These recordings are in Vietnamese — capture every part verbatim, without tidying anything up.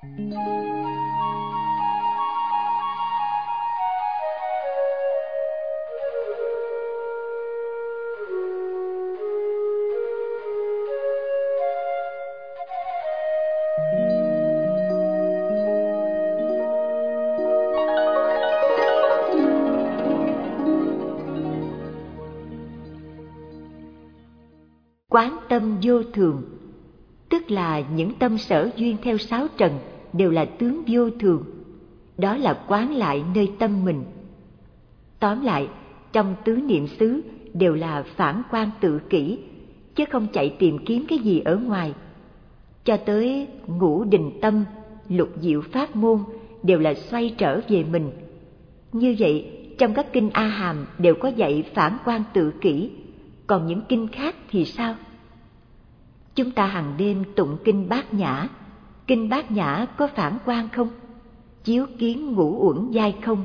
Quán tâm vô thường, tức là những tâm sở duyên theo sáu trần đều là tướng vô thường. Đó là quán lại nơi tâm mình. Tóm lại, trong tứ niệm xứ đều là phản quan tự kỷ, chứ không chạy tìm kiếm cái gì ở ngoài. Cho tới ngũ định tâm, lục diệu pháp môn đều là xoay trở về mình. Như vậy, trong các kinh A Hàm đều có dạy phản quan tự kỷ, còn những kinh khác thì sao? Chúng ta hàng đêm tụng kinh Bát Nhã. Kinh Bát Nhã có phản quan không? Chiếu kiến ngũ uẩn giai không?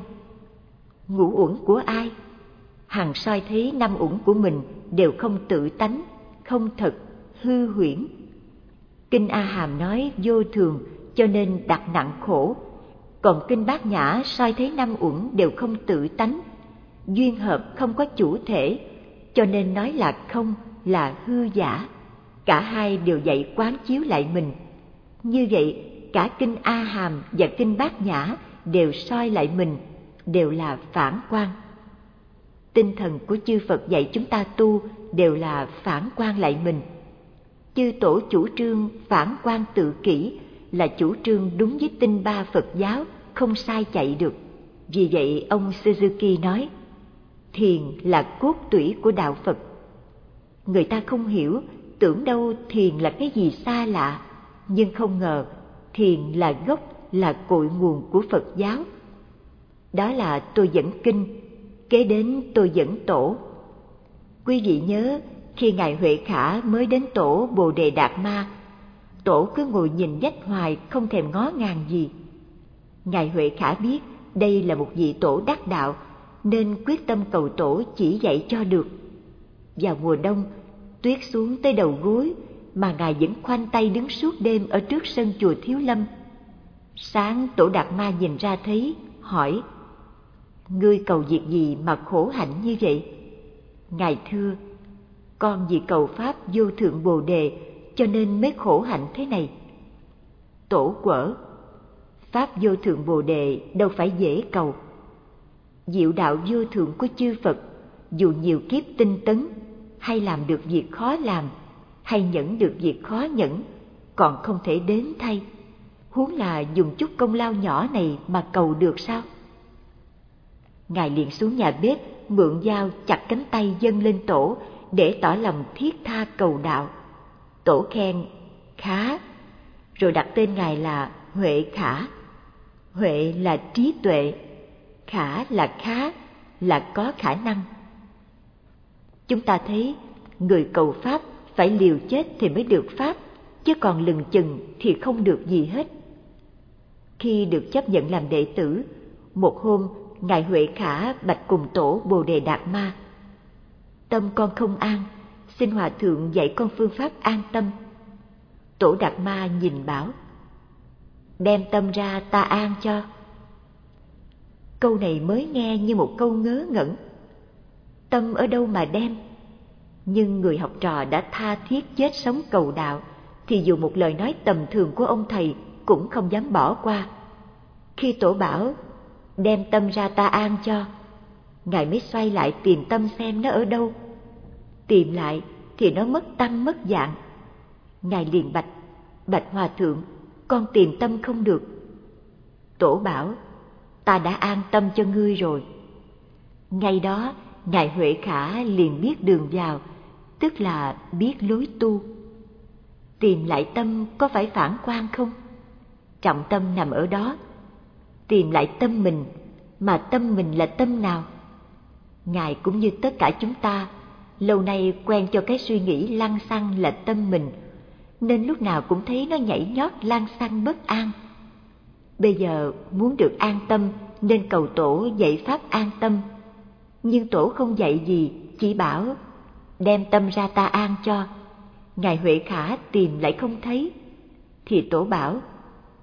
Ngũ uẩn của ai? Hằng soi thấy năm uẩn của mình đều không tự tánh, không thật, hư huyễn. Kinh A Hàm nói vô thường cho nên đặt nặng khổ, còn kinh Bát Nhã soi thấy năm uẩn đều không tự tánh, duyên hợp không có chủ thể, cho nên nói là không, là hư giả. Cả hai đều dạy quán chiếu lại mình. Như vậy, cả kinh A Hàm và kinh Bát Nhã đều soi lại mình, đều là phản quan. Tinh thần của chư Phật dạy chúng ta tu đều là phản quan lại mình. Chư tổ chủ trương phản quan tự kỷ là chủ trương đúng với tinh ba Phật giáo, không sai chạy được. Vì vậy ông Suzuki nói, thiền là cốt tủy của đạo Phật. Người ta không hiểu, tưởng đâu thiền là cái gì xa lạ, nhưng không ngờ thiền là gốc, là cội nguồn của Phật giáo. Đó là tôi dẫn kinh, kế đến tôi dẫn tổ. Quý vị nhớ, khi Ngài Huệ Khả mới đến tổ Bồ Đề Đạt Ma, tổ cứ ngồi nhìn vách hoài không thèm ngó ngàng gì. Ngài Huệ Khả biết đây là một vị tổ đắc đạo, nên quyết tâm cầu tổ chỉ dạy cho được. Vào mùa đông, tuyết xuống tới đầu gối mà Ngài vẫn khoanh tay đứng suốt đêm ở trước sân chùa Thiếu Lâm. Sáng tổ Đạt Ma nhìn ra thấy, hỏi, ngươi cầu việc gì mà khổ hạnh như vậy? Ngài thưa, con vì cầu Pháp vô thượng Bồ Đề cho nên mới khổ hạnh thế này. Tổ quở, Pháp vô thượng Bồ Đề đâu phải dễ cầu. Diệu đạo vô thượng của chư Phật, dù nhiều kiếp tinh tấn, hay làm được việc khó làm, hay nhẫn được việc khó nhẫn, còn không thể đến thay. Huống là dùng chút công lao nhỏ này mà cầu được sao? Ngài liền xuống nhà bếp, mượn dao chặt cánh tay dâng lên tổ để tỏ lòng thiết tha cầu đạo. Tổ khen, khá, rồi đặt tên Ngài là Huệ Khả. Huệ là trí tuệ, khả là khá, là có khả năng. Chúng ta thấy, người cầu Pháp phải liều chết thì mới được Pháp, chứ còn lừng chừng thì không được gì hết. Khi được chấp nhận làm đệ tử, một hôm Ngài Huệ Khả bạch cùng tổ Bồ Đề Đạt Ma, tâm con không an, xin Hòa Thượng dạy con phương pháp an tâm. Tổ Đạt Ma nhìn bảo, đem tâm ra ta an cho. Câu này mới nghe như một câu ngớ ngẩn. Tâm ở đâu mà đem? Nhưng người học trò đã tha thiết chết sống cầu đạo, thì dù một lời nói tầm thường của ông thầy cũng không dám bỏ qua. Khi tổ bảo, đem tâm ra ta an cho, Ngài mới xoay lại tìm tâm xem nó ở đâu. Tìm lại thì nó mất tâm mất dạng. Ngài liền bạch, bạch Hòa Thượng, con tìm tâm không được. Tổ bảo, ta đã an tâm cho ngươi rồi. Ngay đó, Ngài Huệ Khả liền biết đường vào, tức là biết lối tu. Tìm lại tâm có phải phản quan không? Trọng tâm nằm ở đó. Tìm lại tâm mình, mà tâm mình là tâm nào? Ngài cũng như tất cả chúng ta, lâu nay quen cho cái suy nghĩ lăng xăng là tâm mình, nên lúc nào cũng thấy nó nhảy nhót lăng xăng bất an. Bây giờ muốn được an tâm nên cầu tổ dạy pháp an tâm. Nhưng tổ không dạy gì, chỉ bảo đem tâm ra ta an cho. Ngài Huệ Khả tìm lại không thấy, thì tổ bảo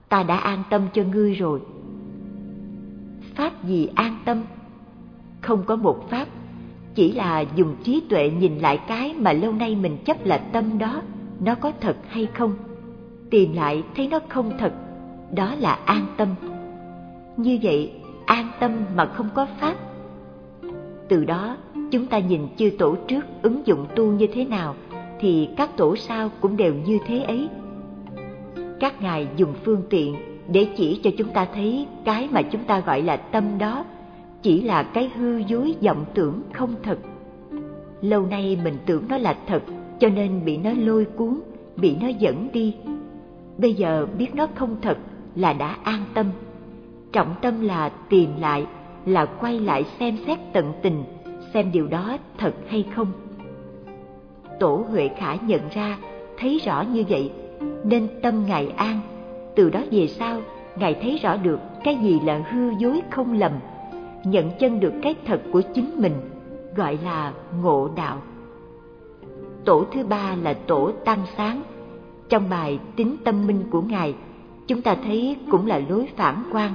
ta đã an tâm cho ngươi rồi. Pháp gì an tâm? Không có một pháp, chỉ là dùng trí tuệ nhìn lại cái mà lâu nay mình chấp là tâm đó, nó có thật hay không. Tìm lại thấy nó không thật, đó là an tâm. Như vậy, an tâm mà không có pháp. Từ đó, chúng ta nhìn chư tổ trước ứng dụng tu như thế nào, thì các tổ sau cũng đều như thế ấy. Các ngài dùng phương tiện để chỉ cho chúng ta thấy cái mà chúng ta gọi là tâm đó chỉ là cái hư dối vọng tưởng không thật. Lâu nay mình tưởng nó là thật, cho nên bị nó lôi cuốn, bị nó dẫn đi. Bây giờ biết nó không thật là đã an tâm. Trọng tâm là tìm lại, là quay lại xem xét tận tình, xem điều đó thật hay không. Tổ Huệ Khả nhận ra, thấy rõ như vậy, nên tâm ngài an. Từ đó về sau, ngài thấy rõ được cái gì là hư dối không lầm, nhận chân được cái thật của chính mình, gọi là ngộ đạo. Tổ thứ ba là tổ Tăng Sáng. Trong bài Tính Tâm Minh của ngài, chúng ta thấy cũng là lối phản quan.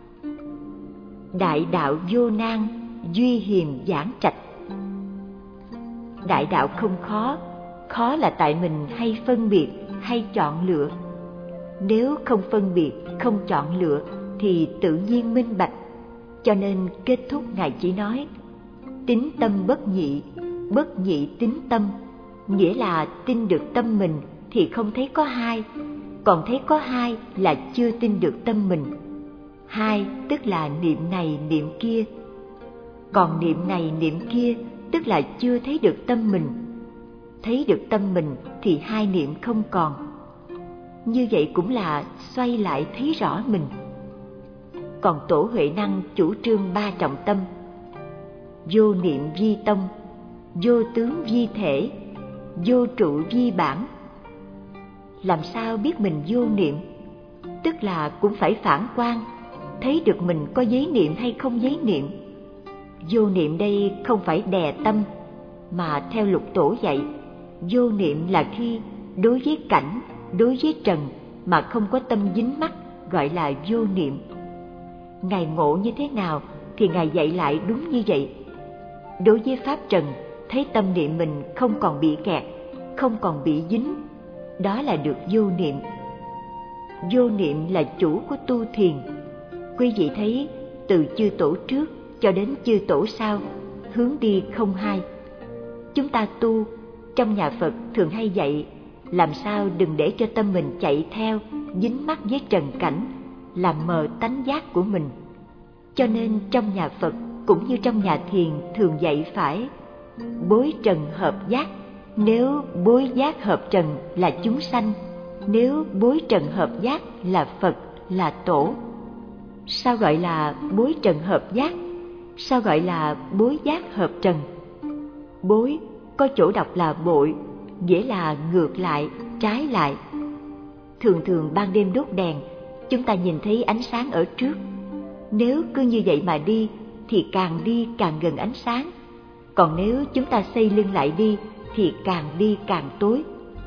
Đại đạo vô nan, duy hiềm giảng trạch. Đại đạo không khó, khó là tại mình hay phân biệt, hay chọn lựa. Nếu không phân biệt, không chọn lựa thì tự nhiên minh bạch. Cho nên kết thúc ngài chỉ nói: tín tâm bất nhị, bất nhị tín tâm. Nghĩa là tin được tâm mình thì không thấy có hai, còn thấy có hai là chưa tin được tâm mình. Hai tức là niệm này niệm kia, còn niệm này niệm kia tức là chưa thấy được tâm mình. Thấy được tâm mình thì hai niệm không còn. Như vậy cũng là xoay lại thấy rõ mình. Còn tổ Huệ Năng chủ trương ba trọng tâm: vô niệm vi tông, vô tướng vi thể, vô trụ vi bản. Làm sao biết mình vô niệm? Tức là cũng phải phản quan, thấy được mình có giấy niệm hay không giấy niệm. Vô niệm đây không phải đè tâm, mà theo Lục Tổ dạy, vô niệm là khi đối với cảnh, đối với trần mà không có tâm dính mắc, gọi là vô niệm. Ngài ngộ như thế nào thì ngài dạy lại đúng như vậy. Đối với pháp trần, thấy tâm niệm mình không còn bị kẹt, không còn bị dính, đó là được vô niệm. Vô niệm là chủ của tu thiền. Quý vị thấy từ chư tổ trước cho đến chư tổ sau, hướng đi không hai. Chúng ta tu, trong nhà Phật thường hay dạy làm sao đừng để cho tâm mình chạy theo, dính mắc với trần cảnh, làm mờ tánh giác của mình. Cho nên trong nhà Phật cũng như trong nhà thiền thường dạy phải bối trần hợp giác. Nếu bối giác hợp trần là chúng sanh, nếu bối trần hợp giác là Phật, là Tổ. Sao gọi là bối trần hợp giác? Sao gọi là bối giác hợp trần? Bối có chỗ đọc là bội, nghĩa là ngược lại, trái lại. Thường thường ban đêm đốt đèn, chúng ta nhìn thấy ánh sáng ở trước. Nếu cứ như vậy mà đi thì càng đi càng gần ánh sáng. Còn nếu chúng ta xoay lưng lại đi thì càng đi càng tối.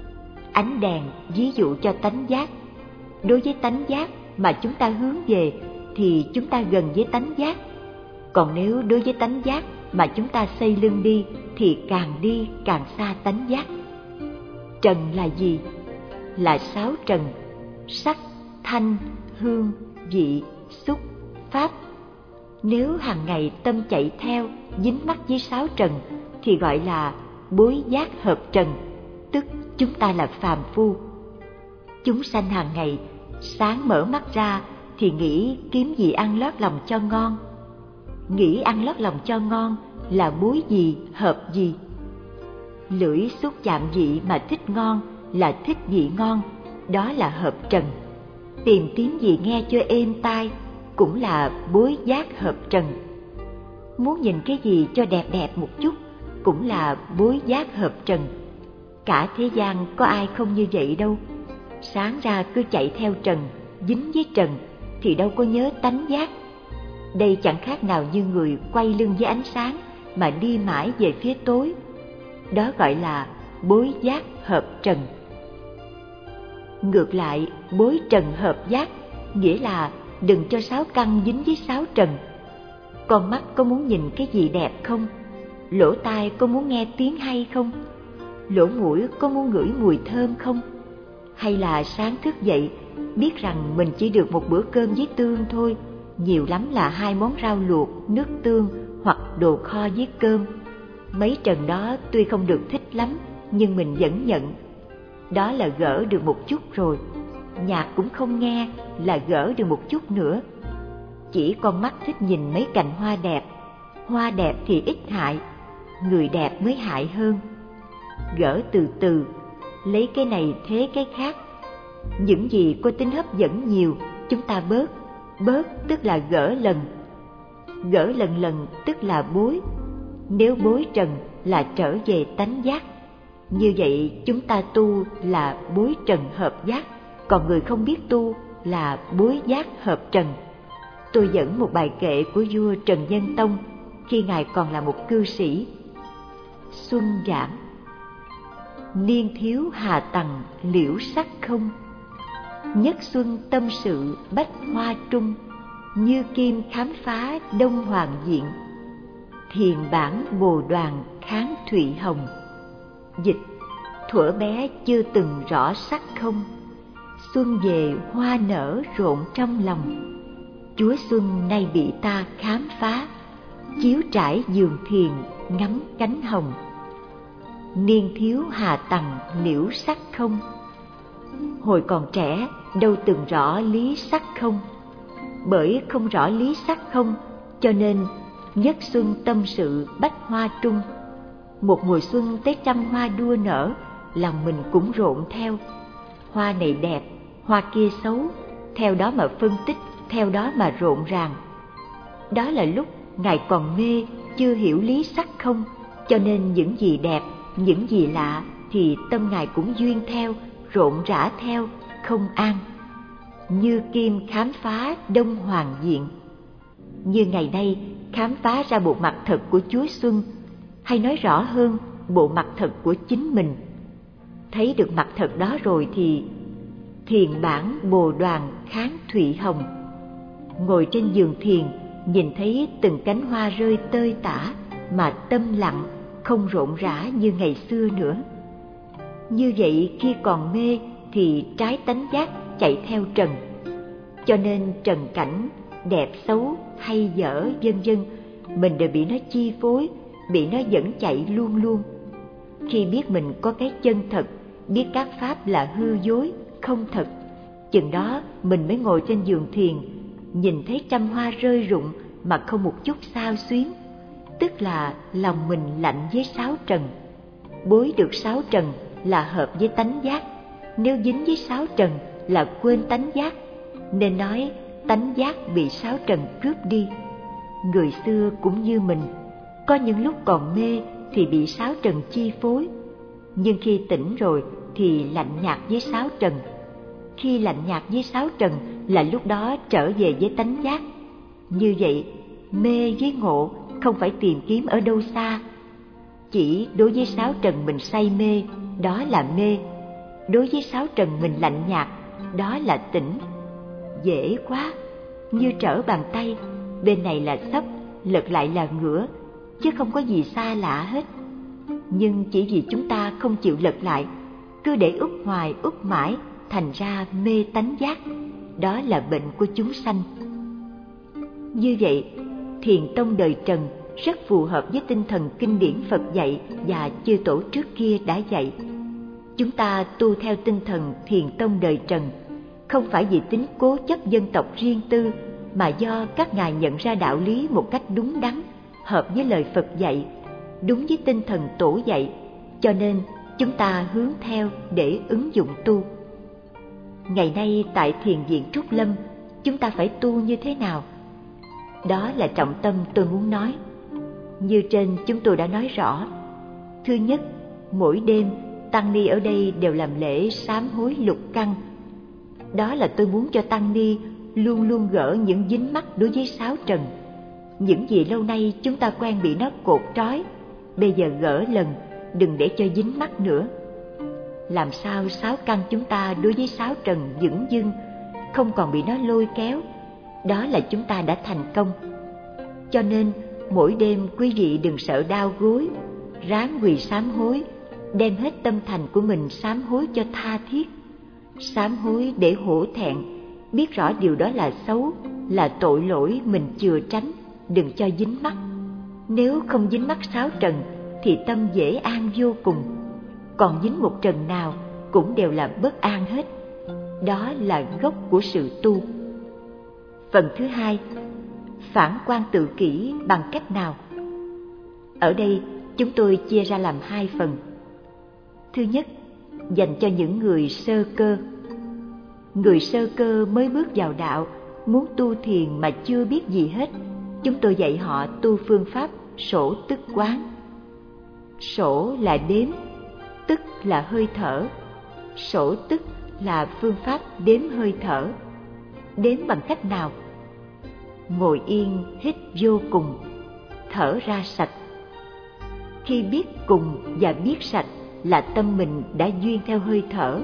Ánh đèn ví dụ cho tánh giác. Đối với tánh giác mà chúng ta hướng về thì chúng ta gần với tánh giác. Còn nếu đối với tánh giác mà chúng ta xoay lưng đi thì càng đi càng xa tánh giác. Trần là gì? Là sáu trần: sắc, thanh, hương, vị, xúc, pháp. Nếu hàng ngày tâm chạy theo, dính mắc với sáu trần thì gọi là bối giác hợp trần, tức chúng ta là phàm phu. Chúng sanh hàng ngày sáng mở mắt ra thì nghĩ kiếm gì ăn lót lòng cho ngon. Nghĩ ăn lót lòng cho ngon là bối gì, hợp gì. Lưỡi xúc chạm vị mà thích ngon là thích vị ngon, đó là hợp trần. Tìm tiếng gì nghe cho êm tai cũng là bối giác hợp trần. Muốn nhìn cái gì cho đẹp đẹp một chút cũng là bối giác hợp trần. Cả thế gian có ai không như vậy đâu. Sáng ra cứ chạy theo trần, dính với trần thì đâu có nhớ tánh giác. Đây chẳng khác nào như người quay lưng với ánh sáng mà đi mãi về phía tối. Đó gọi là bối giác hợp trần. Ngược lại, bối trần hợp giác nghĩa là đừng cho sáu căn dính với sáu trần. Con mắt có muốn nhìn cái gì đẹp không? Lỗ tai có muốn nghe tiếng hay không? Lỗ mũi có muốn ngửi mùi thơm không? Hay là sáng thức dậy biết rằng mình chỉ được một bữa cơm với tương thôi, nhiều lắm là hai món rau luộc, nước tương hoặc đồ kho với cơm. Mấy trần đó tuy không được thích lắm, nhưng mình vẫn nhận. Đó là gỡ được một chút rồi. Nhạc cũng không nghe là gỡ được một chút nữa. Chỉ con mắt thích nhìn mấy cành hoa đẹp. Hoa đẹp thì ít hại, người đẹp mới hại hơn. Gỡ từ từ, lấy cái này thế cái khác. Những gì có tính hấp dẫn nhiều, chúng ta bớt. Bớt tức là gỡ lần. Gỡ lần lần tức là bối. Nếu bối trần là trở về tánh giác. Như vậy chúng ta tu là bối trần hợp giác, còn người không biết tu là bối giác hợp trần. Tôi dẫn một bài kệ của vua Trần Nhân Tông khi ngài còn là một cư sĩ. Xuân giảng: niên thiếu hà tằng liễu sắc không, nhất xuân tâm sự bách hoa trung, như kim khám phá đông hoàng diện, thiền bản bồ đoàn kháng thụy hồng. Dịch: thuở bé chưa từng rõ sắc không, xuân về hoa nở rộn trong lòng, Chúa xuân nay bị ta khám phá, chiếu trải giường thiền ngắm cánh hồng. Niên thiếu hà tằng liễu sắc không, hồi còn trẻ đâu từng rõ lý sắc không. Bởi không rõ lý sắc không, cho nên nhất xuân tâm sự bách hoa trung. Một mùa xuân tới trăm hoa đua nở, lòng mình cũng rộn theo. Hoa này đẹp, hoa kia xấu, theo đó mà phân tích, theo đó mà rộn ràng. Đó là lúc ngài còn mê, chưa hiểu lý sắc không, cho nên những gì đẹp, những gì lạ thì tâm ngài cũng duyên theo, rộn rã theo, không an. Như kim khám phá đông hoàng diện. Như ngày nay khám phá ra bộ mặt thật của Chúa Xuân, hay nói rõ hơn, bộ mặt thật của chính mình. Thấy được mặt thật đó rồi thì thiền bản bồ đoàn kháng thụy hồng. Ngồi trên giường thiền, nhìn thấy từng cánh hoa rơi tơi tả, mà tâm lặng, không rộn rã như ngày xưa nữa. Như vậy khi còn mê thì trái tánh giác chạy theo trần. Cho nên trần cảnh, đẹp xấu, hay dở, vân vân, mình đều bị nó chi phối, bị nó dẫn chạy luôn luôn. Khi biết mình có cái chân thật, biết các pháp là hư dối, không thật, chừng đó mình mới ngồi trên giường thiền, nhìn thấy trăm hoa rơi rụng mà không một chút xao xuyến, tức là lòng mình lạnh với sáu trần. Bối được sáu trần là hợp với tánh giác, nếu dính với sáu trần là quên tánh giác, nên nói tánh giác bị sáu trần cướp đi. Người xưa cũng như mình, có những lúc còn mê thì bị sáu trần chi phối, nhưng khi tỉnh rồi thì lạnh nhạt với sáu trần. Khi lạnh nhạt với sáu trần là lúc đó trở về với tánh giác. Như vậy, mê với ngộ không phải tìm kiếm ở đâu xa. Chỉ đối với sáu trần mình say mê, đó là mê. Đối với sáu trần mình lạnh nhạt, đó là tỉnh. Dễ quá, như trở bàn tay, bên này là xấp, lật lại là ngửa, chứ không có gì xa lạ hết. Nhưng chỉ vì chúng ta không chịu lật lại, cứ để úp hoài úp mãi, thành ra mê tánh giác. Đó là bệnh của chúng sanh. Như vậy, thiền tông đời Trần rất phù hợp với tinh thần kinh điển Phật dạy và chư tổ trước kia đã dạy. Chúng ta tu theo tinh thần thiền tông đời Trần, không phải vì tính cố chấp dân tộc riêng tư, mà do các ngài nhận ra đạo lý một cách đúng đắn, hợp với lời Phật dạy, đúng với tinh thần tổ dạy, cho nên chúng ta hướng theo để ứng dụng tu. Ngày nay tại thiền viện Trúc Lâm, chúng ta phải tu như thế nào? Đó là trọng tâm tôi muốn nói. Như trên chúng tôi đã nói rõ. Thứ nhất, mỗi đêm tăng ni ở đây đều làm lễ sám hối lục căn. Đó là tôi muốn cho tăng ni luôn luôn gỡ những dính mắc đối với sáu trần. Những gì lâu nay chúng ta quen bị nó cột trói, bây giờ gỡ lần, đừng để cho dính mắc nữa. Làm sao sáu căn chúng ta đối với sáu trần vững dưng, không còn bị nó lôi kéo, đó là chúng ta đã thành công. Cho nên mỗi đêm quý vị đừng sợ đau gối, ráng quỳ sám hối, đem hết tâm thành của mình sám hối cho tha thiết. Sám hối để hổ thẹn, biết rõ điều đó là xấu, là tội lỗi mình chừa tránh, đừng cho dính mắc. Nếu không dính mắc sáu trần thì tâm dễ an vô cùng, còn dính một trần nào cũng đều là bất an hết. Đó là gốc của sự tu. Phần thứ hai, phản quan tự kỷ bằng cách nào? Ở đây chúng tôi chia ra làm hai phần. Thứ nhất, dành cho những người sơ cơ. Người sơ cơ mới bước vào đạo, muốn tu thiền mà chưa biết gì hết, chúng tôi dạy họ tu phương pháp sổ tức quán. Sổ là đếm, tức là hơi thở. Sổ tức là phương pháp đếm hơi thở. Đếm bằng cách nào? Ngồi yên hít vô cùng, thở ra sạch. Khi biết cùng và biết sạch là tâm mình đã duyên theo hơi thở.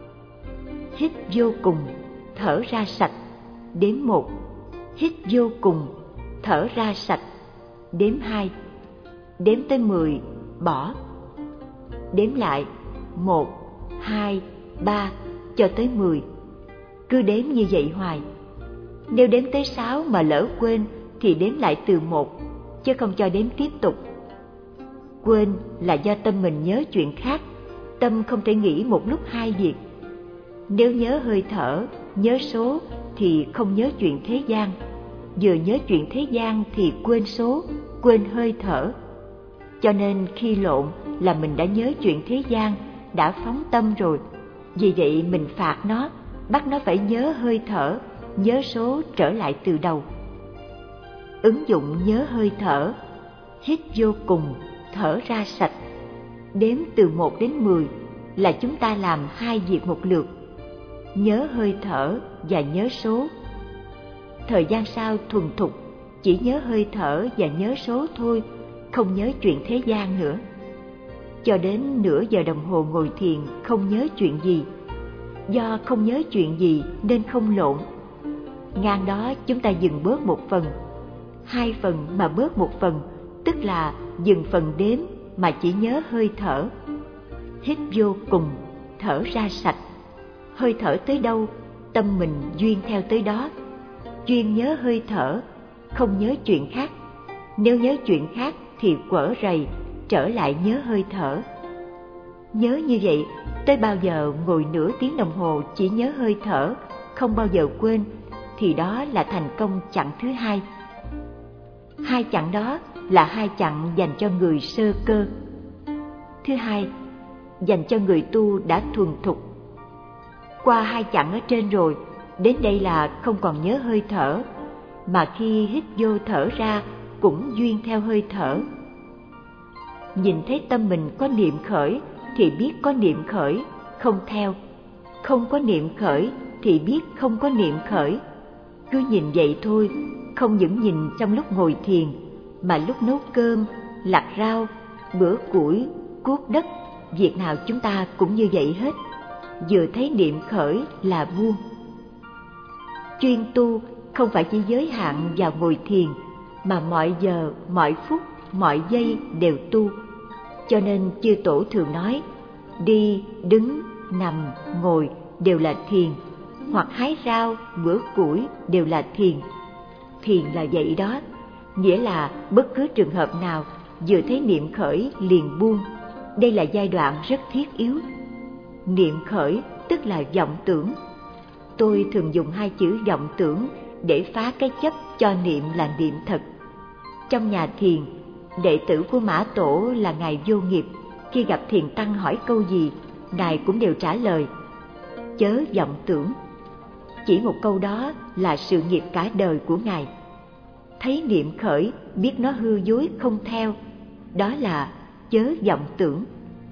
Hít vô cùng, thở ra sạch, đếm một. Hít vô cùng, thở ra sạch, đếm hai. Đếm tới mười, bỏ. Đếm lại, một, hai, ba, cho tới mười. Cứ đếm như vậy hoài. Nếu đếm tới sáu mà lỡ quên thì đếm lại từ một, chứ không cho đếm tiếp tục. Quên là do tâm mình nhớ chuyện khác, tâm không thể nghĩ một lúc hai việc. Nếu nhớ hơi thở, nhớ số thì không nhớ chuyện thế gian. Vừa nhớ chuyện thế gian thì quên số, quên hơi thở. Cho nên khi lộn là mình đã nhớ chuyện thế gian, đã phóng tâm rồi. Vì vậy mình phạt nó, bắt nó phải nhớ hơi thở, nhớ số trở lại từ đầu. Ứng dụng nhớ hơi thở, hít vô cùng, thở ra sạch. Đếm từ một đến mười là chúng ta làm hai việc một lượt. Nhớ hơi thở và nhớ số. Thời gian sau thuần thục, chỉ nhớ hơi thở và nhớ số thôi, không nhớ chuyện thế gian nữa. Cho đến nửa giờ đồng hồ ngồi thiền không nhớ chuyện gì. Do không nhớ chuyện gì nên không lộn. Ngang đó chúng ta dừng bớt một phần. Hai phần mà bớt một phần, tức là dừng phần đếm mà chỉ nhớ hơi thở. Hít vô cùng, thở ra sạch. Hơi thở tới đâu, tâm mình duyên theo tới đó. Duyên nhớ hơi thở, không nhớ chuyện khác. Nếu nhớ chuyện khác thì quở rầy, trở lại nhớ hơi thở. Nhớ như vậy, tới bao giờ ngồi nửa tiếng đồng hồ chỉ nhớ hơi thở, không bao giờ quên, thì đó là thành công chặng thứ hai. Hai chặng đó là hai chặng dành cho người sơ cơ. Thứ hai, dành cho người tu đã thuần thục. Qua hai chặng ở trên rồi, đến đây là không còn nhớ hơi thở, mà khi hít vô thở ra cũng duyên theo hơi thở. Nhìn thấy tâm mình có niệm khởi thì biết có niệm khởi, không theo. Không có niệm khởi thì biết không có niệm khởi. Cứ nhìn vậy thôi, không những nhìn trong lúc ngồi thiền, mà lúc nấu cơm, lặt rau, bữa củi, cuốc đất, việc nào chúng ta cũng như vậy hết. Vừa thấy niệm khởi là buông. Chuyên tu không phải chỉ giới hạn vào ngồi thiền, mà mọi giờ, mọi phút, mọi giây đều tu. Cho nên chư tổ thường nói, đi, đứng, nằm, ngồi đều là thiền, hoặc hái rau, bữa củi đều là thiền. Thiền là vậy đó, nghĩa là bất cứ trường hợp nào vừa thấy niệm khởi liền buông. Đây là giai đoạn rất thiết yếu. Niệm khởi tức là vọng tưởng. Tôi thường dùng hai chữ vọng tưởng để phá cái chấp cho niệm là niệm thật. Trong nhà thiền, đệ tử của Mã Tổ là Ngài Vô Nghiệp, khi gặp thiền tăng hỏi câu gì, Ngài cũng đều trả lời, chớ vọng tưởng. Chỉ một câu đó là sự nghiệp cả đời của Ngài. Thấy niệm khởi, biết nó hư dối không theo, đó là chớ vọng tưởng.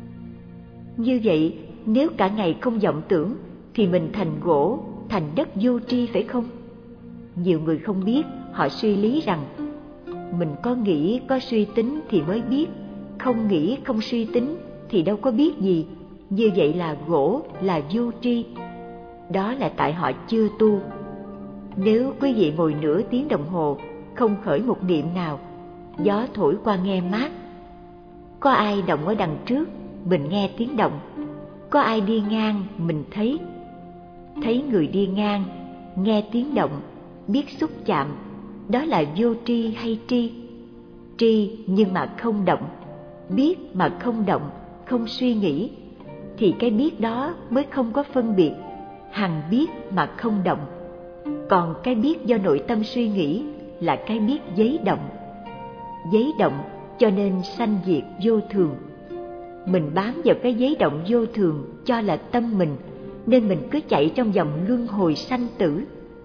Như vậy, nếu cả ngày không vọng tưởng, thì mình thành gỗ, thành đất vô tri phải không? Nhiều người không biết, họ suy lý rằng mình có nghĩ, có suy tính thì mới biết, không nghĩ, không suy tính thì đâu có biết gì. Như vậy là gỗ, là vô tri. đó là tại họ chưa tu. Nếu quý vị ngồi nửa tiếng đồng hồ không khởi một niệm nào, gió thổi qua nghe mát. Có ai động ở đằng trước, mình nghe tiếng động. Có ai đi ngang, mình thấy. Thấy người đi ngang, nghe tiếng động, biết xúc chạm, đó là vô tri hay tri? Tri nhưng mà không động, biết mà không động, không suy nghĩ, thì cái biết đó mới không có phân biệt, hằng biết mà không động. Còn cái biết do nội tâm suy nghĩ là cái biết giấy động. Giấy động cho nên sanh diệt vô thường. Mình bám vào cái giấy động vô thường cho là tâm mình, nên mình cứ chạy trong vòng luân hồi sanh tử.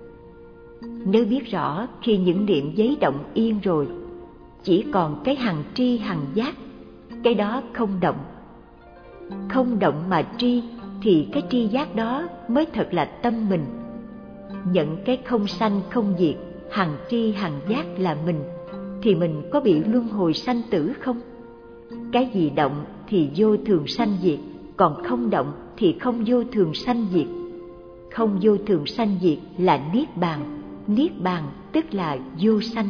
Nếu biết rõ khi những niệm giấy động yên rồi, chỉ còn cái hằng tri hằng giác, cái đó không động. Không động mà tri, thì cái tri giác đó mới thật là tâm mình. Nhận cái không sanh không diệt, hằng tri hằng giác là mình, thì mình có bị luân hồi sanh tử không? Cái gì động thì vô thường sanh diệt, còn không động thì không vô thường sanh diệt. Không vô thường sanh diệt là niết bàn, niết bàn tức là vô sanh.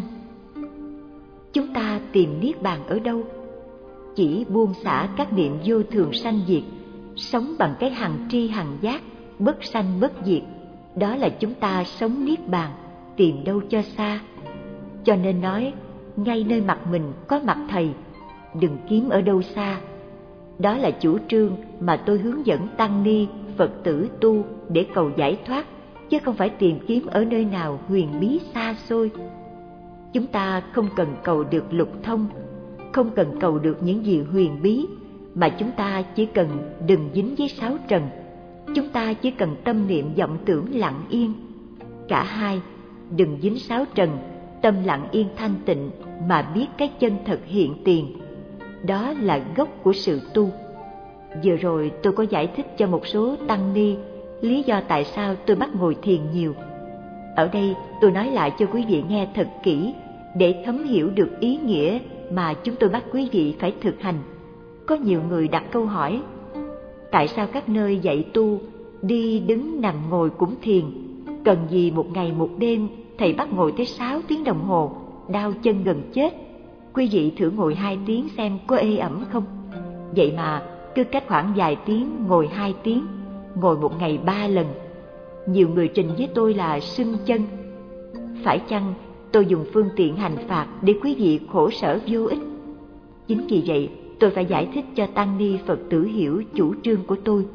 Chúng ta tìm niết bàn ở đâu? Chỉ buông xả các niệm vô thường sanh diệt, sống bằng cái hằng tri hằng giác, bất sanh bất diệt, đó là chúng ta sống niết bàn, tìm đâu cho xa. Cho nên nói, ngay nơi mặt mình có mặt Thầy, đừng kiếm ở đâu xa. Đó là chủ trương mà tôi hướng dẫn tăng ni, Phật tử tu để cầu giải thoát, chứ không phải tìm kiếm ở nơi nào huyền bí xa xôi. Chúng ta không cần cầu được lục thông, không cần cầu được những gì huyền bí, mà chúng ta chỉ cần đừng dính với sáu trần. Chúng ta chỉ cần tâm niệm vọng tưởng lặng yên. Cả hai, đừng dính sáu trần, tâm lặng yên thanh tịnh mà biết cái chân thật hiện tiền. Đó là gốc của sự tu. Vừa rồi tôi có giải thích cho một số tăng ni lý do tại sao tôi bắt ngồi thiền nhiều. Ở đây tôi nói lại cho quý vị nghe thật kỹ để thấm hiểu được ý nghĩa mà chúng tôi bắt quý vị phải thực hành. Có nhiều người đặt câu hỏi: tại sao các nơi dạy tu đi đứng nằm ngồi cũng thiền, cần gì một ngày một đêm thầy bắt ngồi tới sáu tiếng đồng hồ, đau chân gần chết? Quý vị thử ngồi hai tiếng xem có ê ẩm không? Vậy mà cứ cách khoảng vài tiếng ngồi hai tiếng, ngồi một ngày ba lần. Nhiều người trình với tôi là sưng chân. Phải chăng tôi dùng phương tiện hành phạt để quý vị khổ sở vô ích? Chính vì vậy tôi phải giải thích cho tăng ni Phật tử hiểu chủ trương của tôi.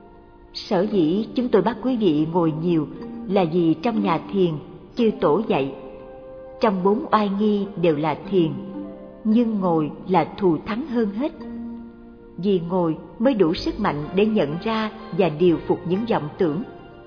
Sở dĩ chúng tôi bắt quý vị ngồi nhiều là vì trong nhà thiền chư tổ dạy, trong bốn oai nghi đều là thiền, nhưng ngồi là thù thắng hơn hết. Vì ngồi mới đủ sức mạnh để nhận ra và điều phục những vọng tưởng.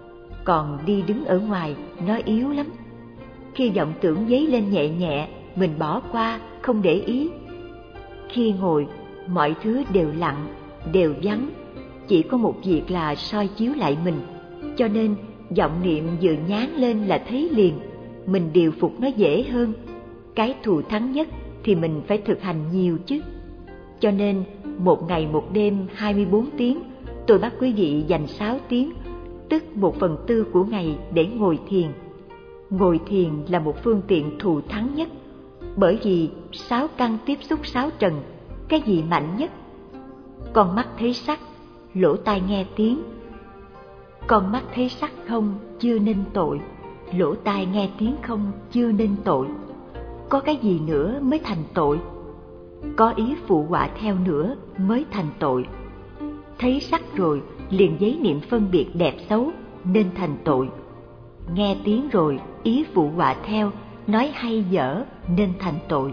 Còn đi đứng ở ngoài nó yếu lắm. Khi vọng tưởng dấy lên nhẹ nhẹ, mình bỏ qua, không để ý. Khi ngồi, mọi thứ đều lặng, đều vắng, chỉ có một việc là soi chiếu lại mình. Cho nên vọng niệm vừa nhán lên là thấy liền, mình điều phục nó dễ hơn. Cái thù thắng nhất thì mình phải thực hành nhiều chứ. Cho nên một ngày một đêm hai mươi bốn tiếng, tôi bắt quý vị dành sáu tiếng, tức một phần tư của ngày để ngồi thiền. Ngồi thiền là một phương tiện thù thắng nhất, bởi vì sáu căn tiếp xúc sáu trần, cái gì mạnh nhất? Con mắt thấy sắc, lỗ tai nghe tiếng. Con mắt thấy sắc không chưa nên tội, lỗ tai nghe tiếng không chưa nên tội. Có cái gì nữa mới thành tội? Có ý phụ họa theo nữa mới thành tội. Thấy sắc rồi liền giấy niệm phân biệt đẹp xấu nên thành tội. Nghe tiếng rồi ý phụ họa theo, nói hay dở nên thành tội.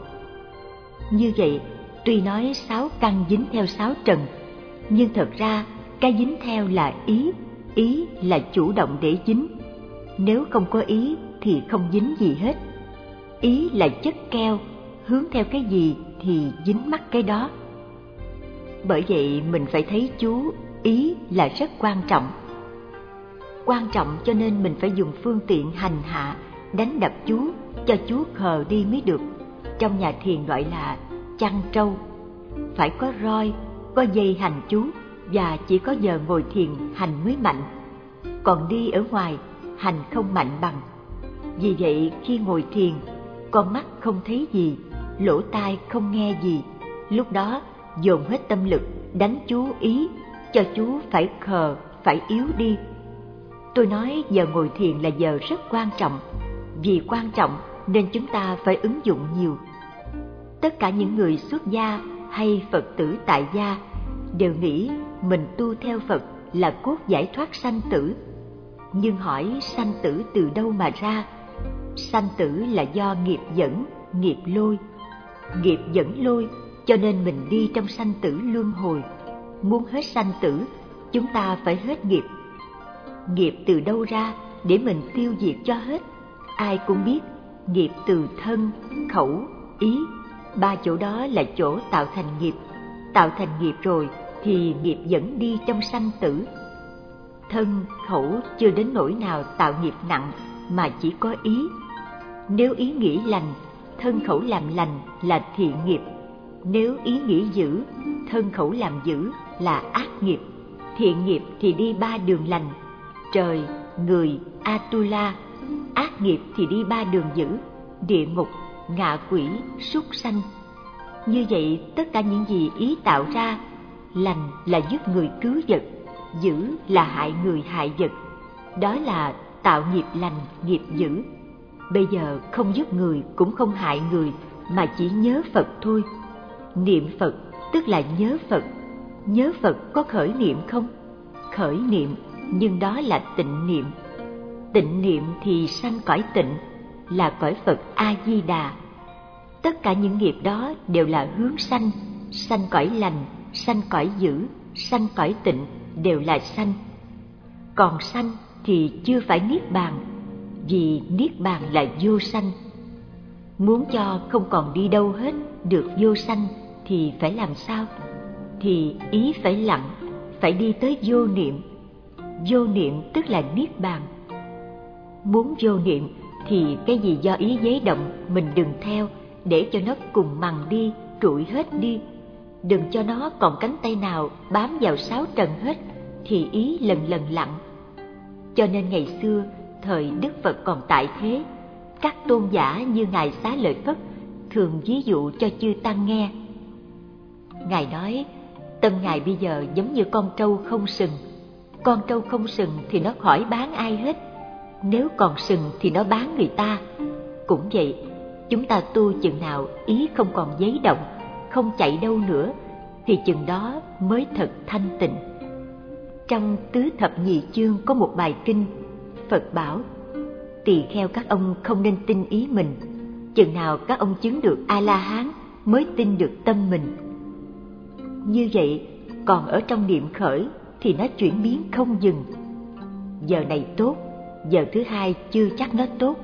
Như vậy, tuy nói sáu căn dính theo sáu trần, nhưng thật ra cái dính theo là ý, ý là chủ động để dính. Nếu không có ý thì không dính gì hết. Ý là chất keo, hướng theo cái gì thì dính mắc cái đó. Bởi vậy mình phải thấy chú, ý là rất quan trọng. Quan trọng cho nên mình phải dùng phương tiện hành hạ, đánh đập chú, cho chú khờ đi mới được. Trong nhà thiền gọi là chăn trâu. Phải có roi, có dây hành chú, và chỉ có giờ ngồi thiền hành mới mạnh. còn đi ở ngoài hành không mạnh bằng. Vì vậy khi ngồi thiền, con mắt không thấy gì, lỗ tai không nghe gì, lúc đó dồn hết tâm lực đánh chú ý cho chú phải khờ, phải yếu đi. Tôi nói giờ ngồi thiền là giờ rất quan trọng, vì quan trọng nên chúng ta phải ứng dụng nhiều. Tất cả những người xuất gia hay Phật tử tại gia đều nghĩ mình tu theo Phật là cốt giải thoát sanh tử. Nhưng hỏi sanh tử từ đâu mà ra? Sanh tử là do nghiệp dẫn, nghiệp lôi. Nghiệp dẫn lôi cho nên mình đi trong sanh tử luân hồi. Muốn hết sanh tử, chúng ta phải hết nghiệp. Nghiệp từ đâu ra để mình tiêu diệt cho hết? Ai cũng biết nghiệp từ thân, khẩu, ý. Ba chỗ đó là chỗ tạo thành nghiệp. Tạo thành nghiệp rồi thì nghiệp dẫn đi trong sanh tử. Thân, khẩu chưa đến nỗi nào tạo nghiệp nặng, mà chỉ có ý. Nếu ý nghĩ lành, thân khẩu làm lành là thiện nghiệp. Nếu ý nghĩ dữ, thân khẩu làm dữ là ác nghiệp. Thiện nghiệp thì đi ba đường lành: trời, người, Atula. Ác nghiệp thì đi ba đường dữ: địa ngục, ngạ quỷ, súc sanh. Như vậy tất cả những gì ý tạo ra, lành là giúp người cứu vật, dữ là hại người hại vật. Đó là tạo nghiệp lành, nghiệp dữ. Bây giờ không giúp người cũng không hại người, mà chỉ nhớ Phật thôi. Niệm Phật tức là nhớ Phật. Nhớ Phật có khởi niệm không? Khởi niệm, nhưng đó là tịnh niệm. Tịnh niệm thì sanh cõi tịnh, là cõi Phật A-di-đà. Tất cả những nghiệp đó đều là hướng sanh, sanh cõi lành, sanh cõi dữ, sanh cõi tịnh, đều là sanh. Còn sanh thì chưa phải niết bàn, vì niết bàn là vô sanh. Muốn cho không còn đi đâu hết, được vô sanh thì phải làm sao? Thì ý phải lặng, phải đi tới vô niệm. Vô niệm tức là niết bàn. Muốn vô niệm thì cái gì do ý giấy động mình đừng theo, để cho nó cùng mằng đi, trụi hết đi. Đừng cho nó còn cánh tay nào bám vào sáu trần hết, thì ý lần lần lặng. Cho nên ngày xưa, thời Đức Phật còn tại thế, các tôn giả như Ngài Xá Lợi Phất thường ví dụ cho chư tăng nghe. Ngài nói, tâm Ngài bây giờ giống như con trâu không sừng. Con trâu không sừng thì nó khỏi bán ai hết, nếu còn sừng thì nó bán người ta. Cũng vậy, chúng ta tu chừng nào ý không còn giấy động, không chạy đâu nữa, thì chừng đó mới thật thanh tịnh. Trong tứ thập nhị chương có một bài kinh, Phật bảo: tỳ kheo các ông không nên tin ý mình, chừng nào các ông chứng được A-la-hán mới tin được tâm mình. Như vậy, còn ở trong niệm khởi thì nó chuyển biến không dừng. Giờ này tốt, giờ thứ hai chưa chắc nó tốt.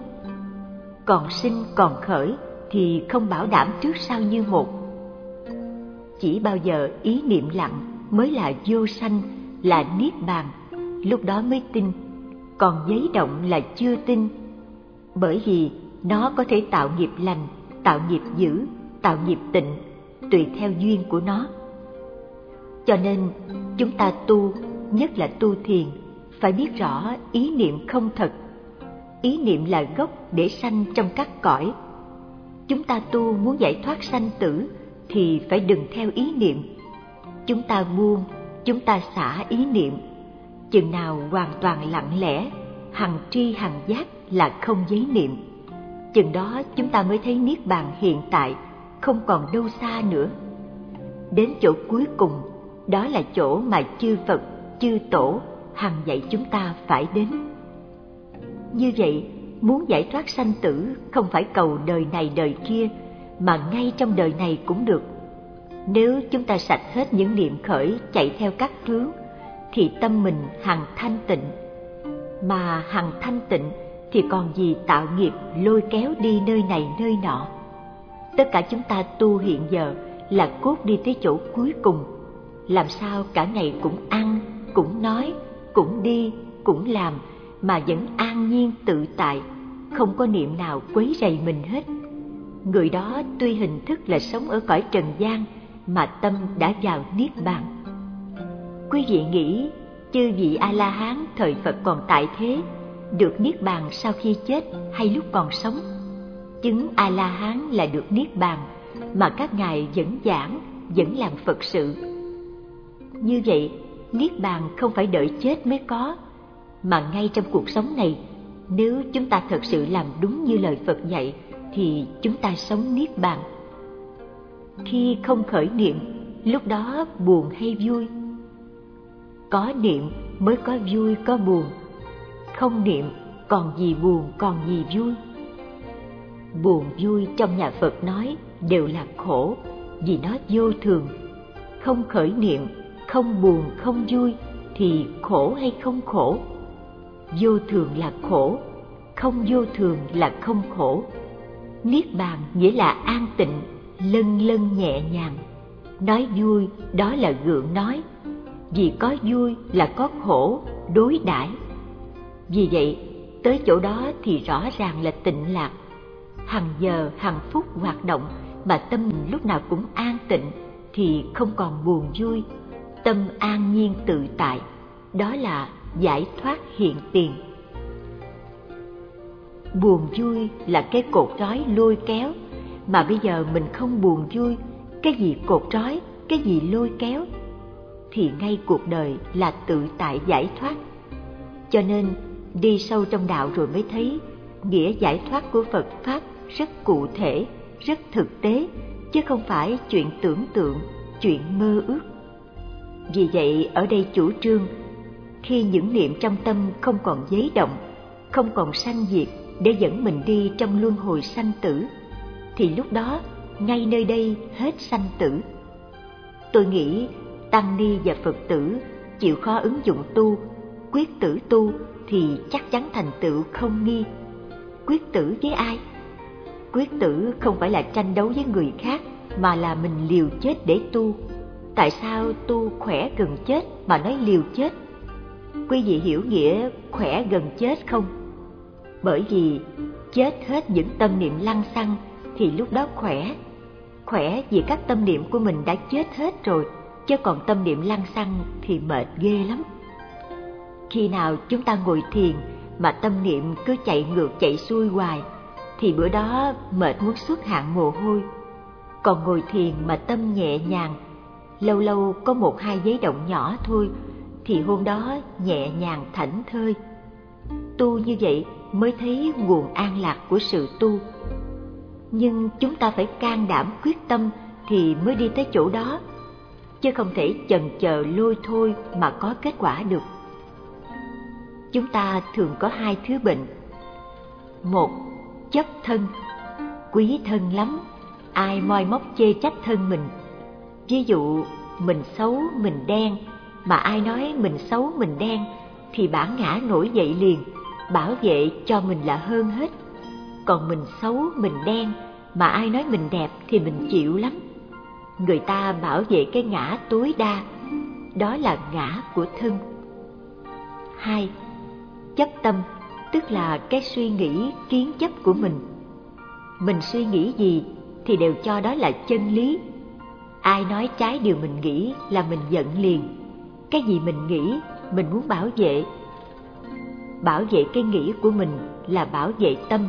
Còn sinh còn khởi thì không bảo đảm trước sau như một. Chỉ bao giờ ý niệm lặng mới là vô sanh, là niết bàn, lúc đó mới tin. Còn giấy động là chưa tin, bởi vì nó có thể tạo nghiệp lành, tạo nghiệp dữ, tạo nghiệp tịnh, tùy theo duyên của nó. Cho nên chúng ta tu, nhất là tu thiền, phải biết rõ ý niệm không thật. Ý niệm là gốc để sanh trong các cõi. Chúng ta tu muốn giải thoát sanh tử thì phải đừng theo ý niệm. Chúng ta buông, chúng ta xả ý niệm. Chừng nào hoàn toàn lặng lẽ, hằng tri hằng giác là không giấy niệm, chừng đó chúng ta mới thấy niết bàn hiện tại, không còn đâu xa nữa. Đến chỗ cuối cùng, đó là chỗ mà chư Phật, chư Tổ hằng dạy chúng ta phải đến. Như vậy, muốn giải thoát sanh tử không phải cầu đời này đời kia, mà ngay trong đời này cũng được. Nếu chúng ta sạch hết những niệm khởi chạy theo các hướng, thì tâm mình hằng thanh tịnh. Mà hằng thanh tịnh thì còn gì tạo nghiệp lôi kéo đi nơi này nơi nọ. Tất cả chúng ta tu hiện giờ là cốt đi tới chỗ cuối cùng. Làm sao cả ngày cũng ăn, cũng nói, cũng đi, cũng làm, mà vẫn an nhiên tự tại, không có niệm nào quấy rầy mình hết. Người đó tuy hình thức là sống ở cõi trần gian, mà tâm đã vào niết bàn. Quý vị nghĩ, Chư vị A-la-hán thời Phật còn tại thế được niết bàn sau khi chết hay lúc còn sống? Chứng A-la-hán là được niết bàn mà các ngài vẫn giảng, vẫn làm Phật sự. Như vậy, niết bàn không phải đợi chết mới có, mà ngay trong cuộc sống này, nếu chúng ta thật sự làm đúng như lời Phật dạy, thì chúng ta sống niết bàn. Khi không khởi niệm, lúc đó buồn hay vui? Có niệm mới có vui có buồn, không niệm còn gì buồn còn gì vui. Buồn vui trong nhà Phật nói đều là khổ, vì nó vô thường. Không khởi niệm, không buồn không vui thì khổ hay không khổ? Vô thường là khổ, không vô thường là không khổ. Niết bàn nghĩa là an tịnh, lân lân nhẹ nhàng. Nói vui đó là gượng nói, vì có vui là có khổ, đối đãi. Vì vậy, tới chỗ đó thì rõ ràng là tịnh lạc. Hằng giờ, hằng phút hoạt động mà tâm mình lúc nào cũng an tịnh thì không còn buồn vui, tâm an nhiên tự tại. Đó là giải thoát hiện tiền. Buồn vui là cái cột trói lôi kéo, mà bây giờ mình không buồn vui, cái gì cột trói, cái gì lôi kéo, thì ngay cuộc đời là tự tại giải thoát. Cho nên đi sâu trong đạo rồi mới thấy nghĩa giải thoát của Phật Pháp rất cụ thể, rất thực tế, chứ không phải chuyện tưởng tượng, chuyện mơ ước. Vì vậy ở đây chủ trương, khi những niệm trong tâm không còn giấy động, không còn sanh diệt để dẫn mình đi trong luân hồi sanh tử, thì lúc đó ngay nơi đây hết sanh tử. Tôi nghĩ tăng ni và Phật tử chịu khó ứng dụng tu, quyết tử tu thì chắc chắn thành tựu không nghi. Quyết tử với ai? Quyết tử không phải là tranh đấu với người khác, mà là mình liều chết để tu. Tại sao tu khỏe gần chết mà nói liều chết? Quý vị hiểu nghĩa khỏe gần chết không? Bởi vì chết hết những tâm niệm lăng xăng thì lúc đó khỏe. Khỏe vì các tâm niệm của mình đã chết hết rồi, chứ còn tâm niệm lăng xăng thì mệt ghê lắm. Khi nào chúng ta ngồi thiền mà tâm niệm cứ chạy ngược chạy xuôi hoài thì bữa đó mệt muốn xuất hạn mồ hôi. Còn ngồi thiền mà tâm nhẹ nhàng, lâu lâu có một hai giấy động nhỏ thôi, thì hôm đó nhẹ nhàng thảnh thơi. Tu như vậy mới thấy nguồn an lạc của sự tu. Nhưng chúng ta phải can đảm quyết tâm thì mới đi tới chỗ đó, chứ không thể chần chờ lôi thôi mà có kết quả được. Chúng ta thường có hai thứ bệnh. Một, chấp thân. Quý thân lắm, ai moi móc chê trách thân mình. Ví dụ mình xấu, mình đen, mà ai nói mình xấu, mình đen thì bản ngã nổi dậy liền, bảo vệ cho mình là hơn hết. Còn mình xấu, mình đen, mà ai nói mình đẹp thì mình chịu lắm. Người ta bảo vệ cái ngã tối đa, đó là ngã của thân. Hai, chấp tâm, tức là cái suy nghĩ, kiến chấp của mình. Mình suy nghĩ gì thì đều cho đó là chân lý. Ai nói trái điều mình nghĩ là mình giận liền. Cái gì mình nghĩ, mình muốn bảo vệ. Bảo vệ cái nghĩ của mình là bảo vệ tâm.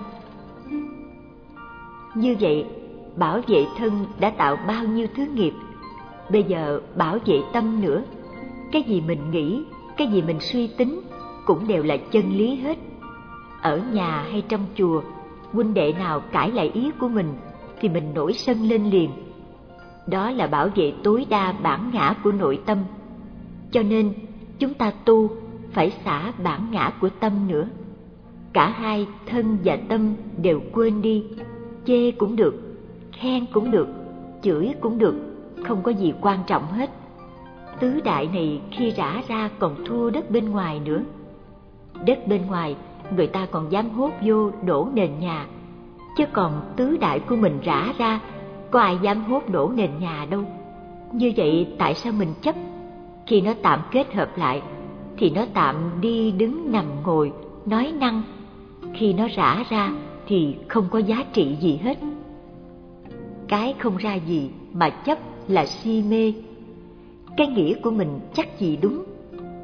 Như vậy, bảo vệ thân đã tạo bao nhiêu thứ nghiệp, bây giờ bảo vệ tâm nữa. Cái gì mình nghĩ, cái gì mình suy tính cũng đều là chân lý hết. Ở nhà hay trong chùa, huynh đệ nào cãi lại ý của mình thì mình nổi sân lên liền. Đó là bảo vệ tối đa bản ngã của nội tâm. Cho nên chúng ta tu phải xả bản ngã của tâm nữa. Cả hai thân và tâm đều quên đi. Chê cũng được, khen cũng được, chửi cũng được, không có gì quan trọng hết. Tứ đại này khi rã ra còn thua đất bên ngoài nữa. Đất bên ngoài người ta còn dám hốt vô đổ nền nhà, chứ còn tứ đại của mình rã ra có ai dám hốt đổ nền nhà đâu. Như vậy tại sao mình chấp? Khi nó tạm kết hợp lại thì nó tạm đi đứng nằm ngồi nói năng. Khi nó rã ra thì không có giá trị gì hết. Cái không ra gì mà chấp là si mê. Cái nghĩ của mình chắc gì đúng.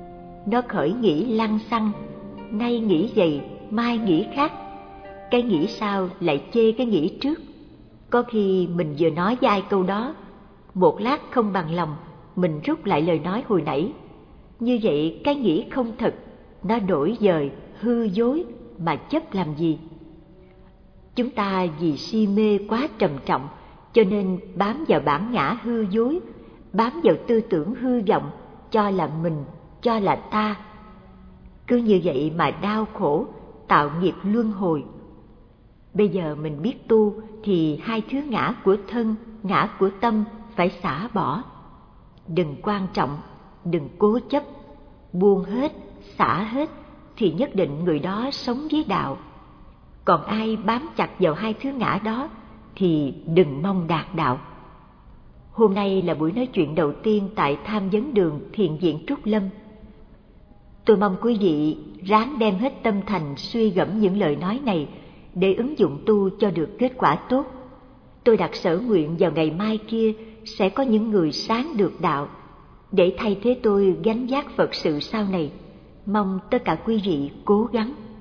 nó khởi nghĩ lăng xăng, nay nghĩ vậy, mai nghĩ khác. Cái nghĩ sau lại chê cái nghĩ trước. Có khi mình vừa nói với ai câu đó, một lát không bằng lòng, mình rút lại lời nói hồi nãy. Như vậy cái nghĩ không thật, nó đổi dời, hư dối mà chấp làm gì? Chúng ta vì si mê quá trầm trọng, cho nên bám vào bản ngã hư dối, bám vào tư tưởng hư vọng, cho là mình, cho là ta. Cứ như vậy mà đau khổ, tạo nghiệp luân hồi. Bây giờ mình biết tu thì hai thứ ngã của thân, ngã của tâm phải xả bỏ. Đừng quan trọng, đừng cố chấp, buông hết, xả hết thì nhất định người đó sống với đạo. Còn ai bám chặt vào hai thứ ngã đó thì đừng mong đạt đạo. Hôm nay là buổi nói chuyện đầu tiên tại Tham Vấn Đường Thiền viện Trúc Lâm. Tôi mong quý vị ráng đem hết tâm thành suy gẫm những lời nói này để ứng dụng tu cho được kết quả tốt. Tôi đặt sở nguyện vào ngày mai kia sẽ có những người sáng được đạo để thay thế tôi gánh vác Phật sự sau này. Mong tất cả quý vị cố gắng.